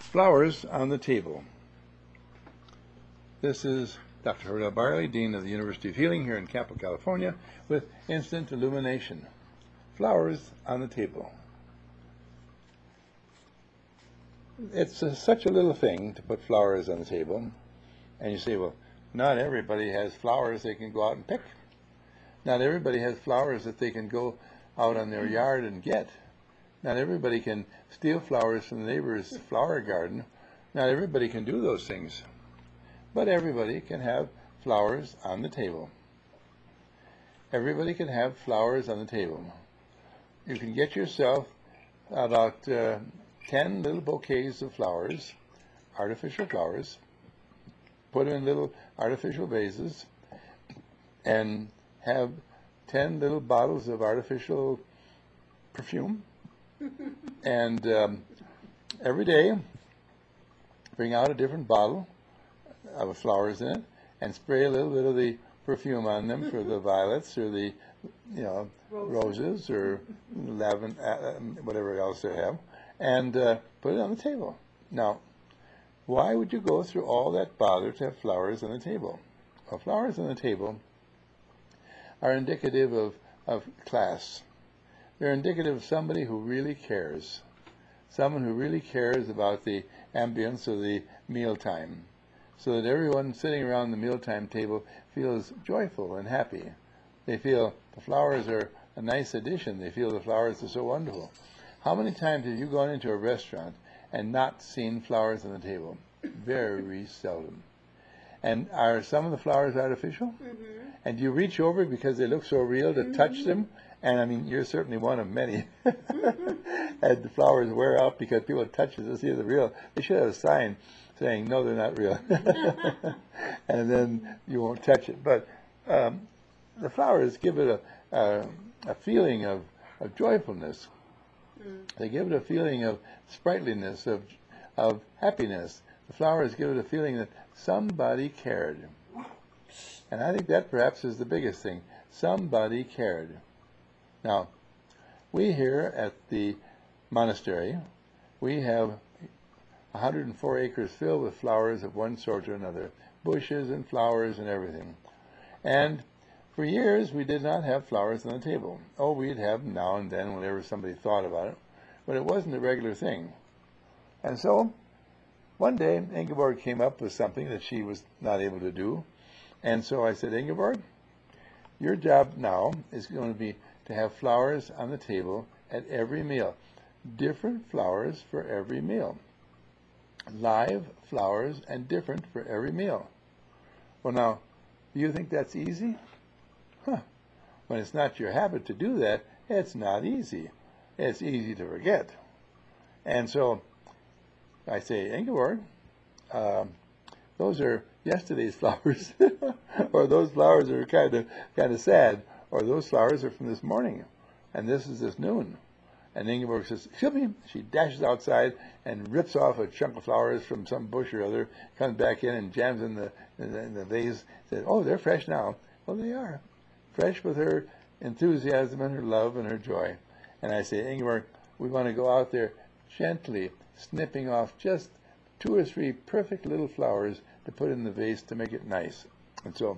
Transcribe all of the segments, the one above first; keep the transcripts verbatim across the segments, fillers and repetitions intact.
Flowers on the table. This is Doctor Harold Barley, Dean of the University of Healing here in Campo, California, with Instant Illumination. Flowers on the table. It's a, such a little thing to put flowers on the table, and you say, well, not everybody has flowers they can go out and pick. Not everybody has flowers that they can go out on their yard and get. Not everybody can steal flowers from the neighbor's flower garden. Not everybody can do those things. But everybody can have flowers on the table. Everybody can have flowers on the table. You can get yourself about uh, ten little bouquets of flowers, artificial flowers, put them in little artificial vases, and have ten little bottles of artificial perfume. And um, every day, bring out a different bottle of flowers in it, and spray a little bit of the perfume on them for the violets or the, you know, roses or lavender, uh, whatever else they have, and uh, put it on the table. Now, why would you go through all that bother to have flowers on the table? Well, flowers on the table are indicative of, of class. They're indicative of somebody who really cares. Someone who really cares about the ambience of the mealtime, so that everyone sitting around the mealtime table feels joyful and happy. They feel the flowers are a nice addition. They feel the flowers are so wonderful. How many times have you gone into a restaurant and not seen flowers on the table? Very seldom. And are some of the flowers artificial? Mm-hmm. And do you reach over because they look so real to mm-hmm. touch them? And I mean, you're certainly one of many. And the flowers wear out because people touch it to see the real. They should have a sign saying, no, they're not real. And then you won't touch it. But um, the flowers give it a, a, a feeling of, of joyfulness. Mm. They give it a feeling of sprightliness, of, of happiness. The flowers give it a feeling that somebody cared. And I think that perhaps is the biggest thing. Somebody cared. Now, we here at the monastery, we have one hundred four acres filled with flowers of one sort or another, bushes and flowers and everything. And for years, we did not have flowers on the table. Oh, we'd have them now and then whenever somebody thought about it, but it wasn't a regular thing. And so, one day, Ingeborg came up with something that she was not able to do. And so I said, Ingeborg, your job now is going to be to have flowers on the table at every meal. Different flowers for every meal. Live flowers and different for every meal. Well, now, do you think that's easy? Huh. When it's not your habit to do that, it's not easy. It's easy to forget. And so I say, Ingeborg, um, those are yesterday's flowers, or those flowers are kind of kind of sad, or those flowers are from this morning, and this is this noon. And Ingeborg says, excuse me. She dashes outside and rips off a chunk of flowers from some bush or other, comes back in and jams in the in the, in the vase, says, oh, they're fresh now. Well, they are. Fresh with her enthusiasm and her love and her joy. And I say, Ingeborg, we want to go out there gently snipping off just two or three perfect little flowers to put in the vase to make it nice. And so,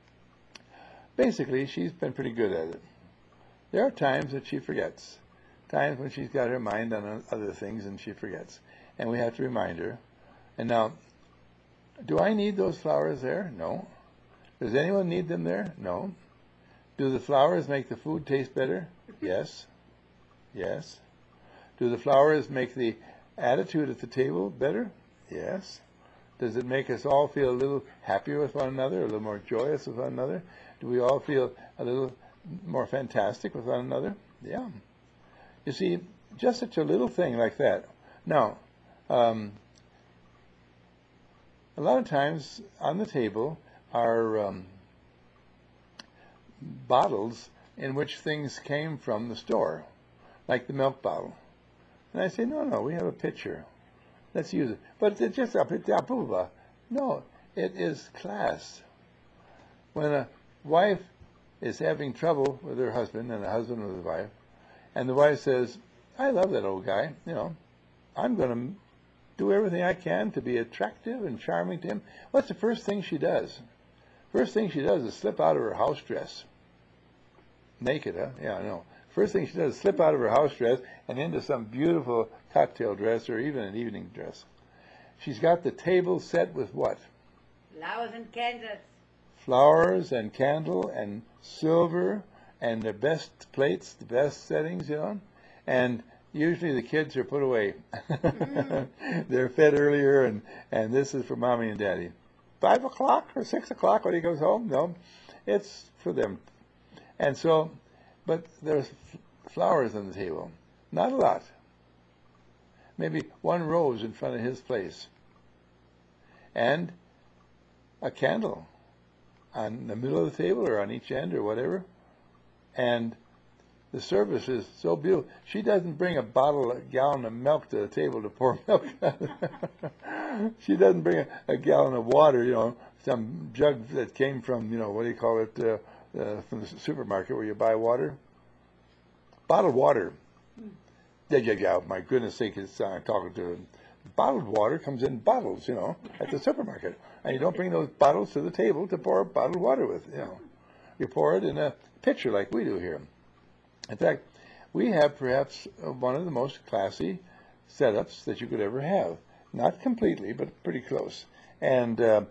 basically, she's been pretty good at it. There are times that she forgets. Times when she's got her mind on other things and she forgets. And we have to remind her. And now, do I need those flowers there? No. Does anyone need them there? No. Do the flowers make the food taste better? Yes. Yes. Do the flowers make the attitude at the table better? Yes. Does it make us all feel a little happier with one another, a little more joyous with one another? Do we all feel a little more fantastic with one another? Yeah. You see, just such a little thing like that. Now, um, a lot of times on the table are um, bottles in which things came from the store, like the milk bottle. And I say, no, no, we have a pitcher. Let's use it. But it's just a pitcher. No, it is class. When a wife is having trouble with her husband and a husband with his wife, and the wife says, I love that old guy, you know, I'm going to do everything I can to be attractive and charming to him. What's the first thing she does? First thing she does is slip out of her house dress. Naked, huh? Yeah, I know. First thing she does is slip out of her house dress and into some beautiful cocktail dress or even an evening dress. She's got the table set with what? Flowers and candles. Flowers and candle and silver and the best plates, the best settings, you know. And usually the kids are put away. They're fed earlier, and, and this is for mommy and daddy. Five o'clock or six o'clock when he goes home? No, it's for them. And so, but there's f- flowers on the table. Not a lot. Maybe one rose in front of his place. And a candle on the middle of the table or on each end or whatever. And the service is so beautiful. She doesn't bring a bottle, a gallon of milk to the table to pour milk out. She doesn't bring a, a gallon of water, you know, some jug that came from, you know, what do you call it, uh, uh, from the supermarket where you buy water. Bottled water. Yeah, yeah, yeah, my goodness sake, it's, uh, I'm talking to him. Bottled water comes in bottles, you know, at the supermarket. And you don't bring those bottles to the table to pour bottled water with, you know. You pour it in a pitcher like we do here. In fact, we have perhaps one of the most classy setups that you could ever have. Not completely, but pretty close. And uh,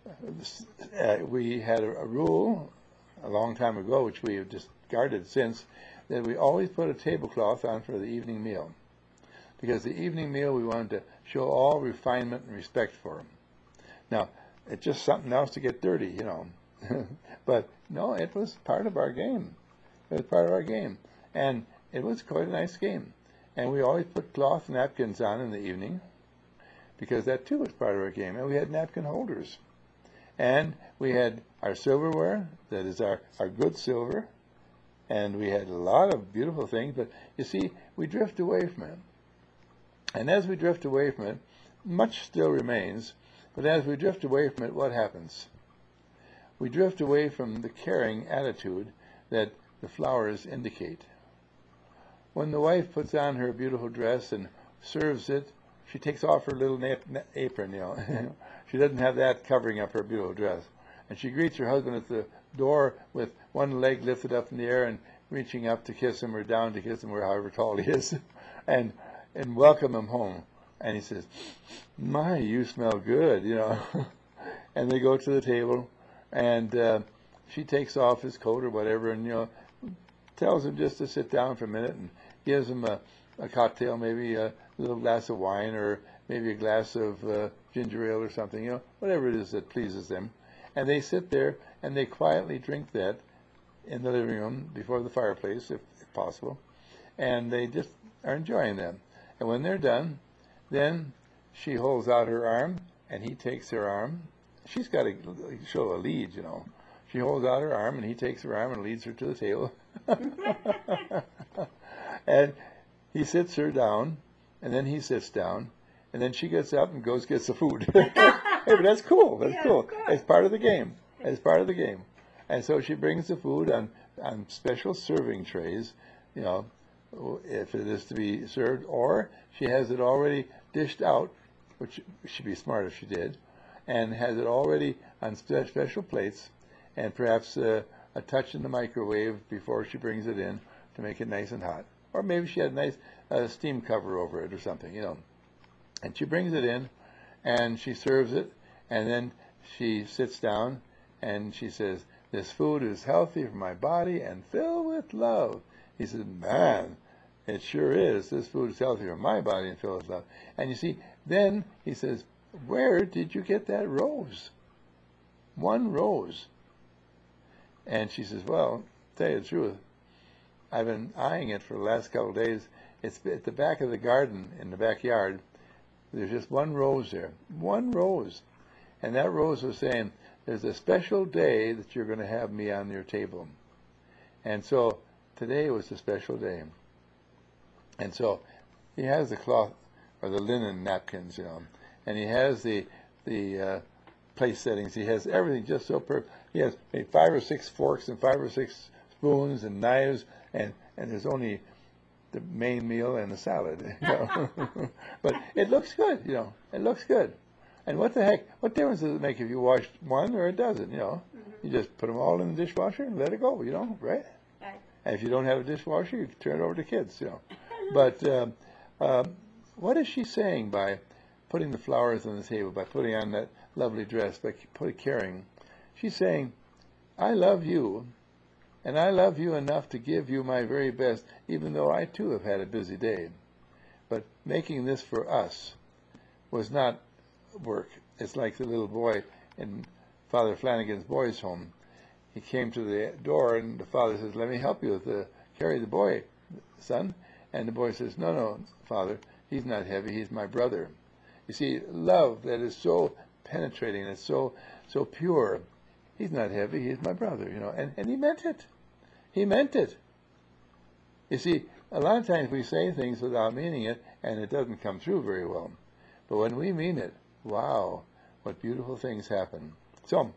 uh, we had a, a rule a long time ago, which we have discarded since, that we always put a tablecloth on for the evening meal. Because the evening meal, we wanted to show all refinement and respect for them. Now, it's just something else to get dirty, you know. But no, it was part of our game. It was part of our game. And it was quite a nice game. And we always put cloth napkins on in the evening, because that too was part of our game. And we had napkin holders. And we had our silverware, that is our, our good silver. And we had a lot of beautiful things. But you see, we drift away from it. And as we drift away from it, much still remains. But as we drift away from it, what happens? We drift away from the caring attitude that the flowers indicate. When the wife puts on her beautiful dress and serves it, she takes off her little na- na- apron, you know. She doesn't have that covering up her beautiful dress. And she greets her husband at the door with one leg lifted up in the air and reaching up to kiss him or down to kiss him, or however tall he is, and and welcome him home. And he says, "My, you smell good," you know. And they go to the table, and uh, she takes off his coat or whatever, and you know, tells him just to sit down for a minute, and gives him a, a cocktail, maybe a little glass of wine, or maybe a glass of uh, ginger ale or something, you know, whatever it is that pleases them. And they sit there and they quietly drink that in the living room before the fireplace, if, if possible, and they just are enjoying them. And when they're done, then she holds out her arm, and he takes her arm. She's got to show a lead, you know. She holds out her arm, and he takes her arm and leads her to the table. And he sits her down, and then he sits down, and then she gets up and goes gets the food. Hey, but that's cool. That's Yeah, cool. of course. It's part of the game. It's part of the game. And so she brings the food on, on special serving trays, you know, if it is to be served, or she has it already dished out, which she'd be smart if she did, and has it already on spe- special plates, and perhaps uh, a touch in the microwave before she brings it in to make it nice and hot. Or maybe she had a nice uh, steam cover over it or something, you know. And she brings it in, and she serves it, and then she sits down, and she says, "This food is healthy for my body and filled with love." He says, "Man, it sure is. This food is healthy for my body and filled with love." And you see, then he says, "Where did you get that rose? One rose." And she says, "Well, to tell you the truth, I've been eyeing it for the last couple of days. It's at the back of the garden in the backyard. There's just one rose there. One rose. And that rose was saying, there's a special day that you're going to have me on your table." And so today was a special day. And so he has the cloth or the linen napkins, you know, and he has the the uh, place settings. He has everything just so perfect. He has maybe five or six forks and five or six spoons and knives, and, and there's only the main meal and the salad. You know? But it looks good, you know. It looks good. And what the heck? What difference does it make if you wash one or it doesn't? You know, Mm-hmm. you just put them all in the dishwasher and let it go. You know, right? Right. And if you don't have a dishwasher, you turn it over to kids. You know. But um, um, what is she saying by putting the flowers on the table, by putting on that lovely dress, by putting caring? She's saying, I love you, and I love you enough to give you my very best, even though I too have had a busy day. But making this for us was not work. It's like the little boy in Father Flanagan's boys' home. He came to the door, and the father says, let me help you with the, carry the boy, son. And the boy says, no, no, Father, he's not heavy, he's my brother. You see, love that is so penetrating, it's so so pure. He's not heavy, he's my brother, you know. And, and he meant it. He meant it. You see, a lot of times we say things without meaning it, and it doesn't come through very well. But when we mean it, wow, what beautiful things happen. So,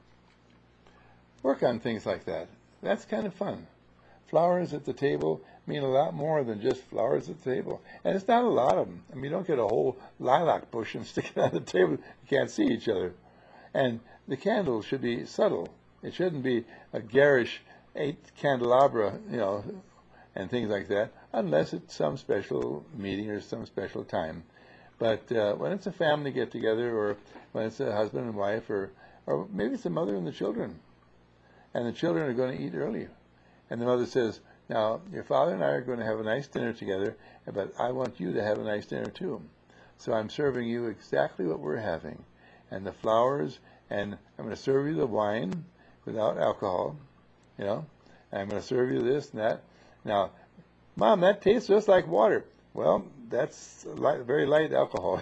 work on things like that. That's kind of fun. Flowers at the table mean a lot more than just flowers at the table. And it's not a lot of them. I mean, you don't get a whole lilac bush and stick it on the table. You can't see each other. And the candle should be subtle. It shouldn't be a garish eight candelabra, you know, and things like that, unless it's some special meeting or some special time. But uh, when it's a family get-together, or when it's a husband and wife, or, or maybe it's the mother and the children, and the children are going to eat early, and the mother says, now, your father and I are going to have a nice dinner together, but I want you to have a nice dinner too. So I'm serving you exactly what we're having, and the flowers, and I'm going to serve you the wine without alcohol, you know, and I'm going to serve you this and that. Now, Mom, that tastes just like water. Well, that's light, very light alcohol.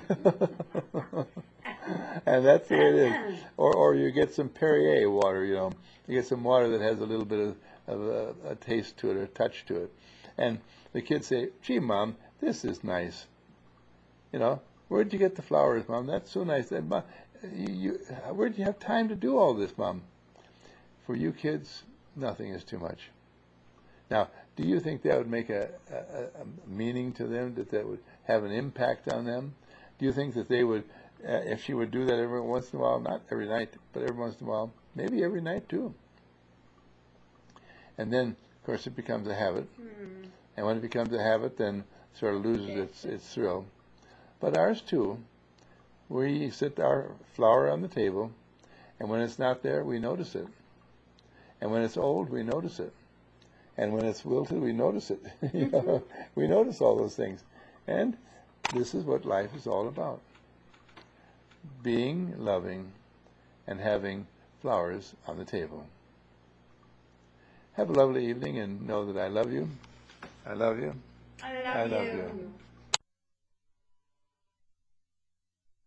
And that's the way it is. Or, or you get some Perrier water, you know. You get some water that has a little bit of, of a, a taste to it, or a touch to it. And the kids say, gee, Mom, this is nice. You know, where'd you get the flowers, Mom? That's so nice. That, Mom, you, you, where'd you have time to do all this, Mom? For you kids, nothing is too much. Now, do you think that would make a, a, a meaning to them, that that would have an impact on them? Do you think that they would, uh, if she would do that every once in a while, not every night, but every once in a while, maybe every night too? And then, of course, it becomes a habit. Mm. And when it becomes a habit, then it sort of loses its, its thrill. But ours too, we sit our flower on the table, and when it's not there, we notice it. And when it's old, we notice it. And when it's wilted, we notice it. You know, we notice all those things. And this is what life is all about. Being loving and having flowers on the table. Have a lovely evening, and know that I love you. I love you. I love, I love you. you.